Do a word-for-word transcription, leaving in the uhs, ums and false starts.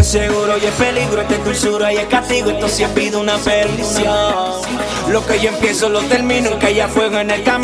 es seguro y es peligro, este es dulzura y es castigo, esto sí es vida, una perdición. Lo que yo empiezo lo termino, que haya fuego en el camino.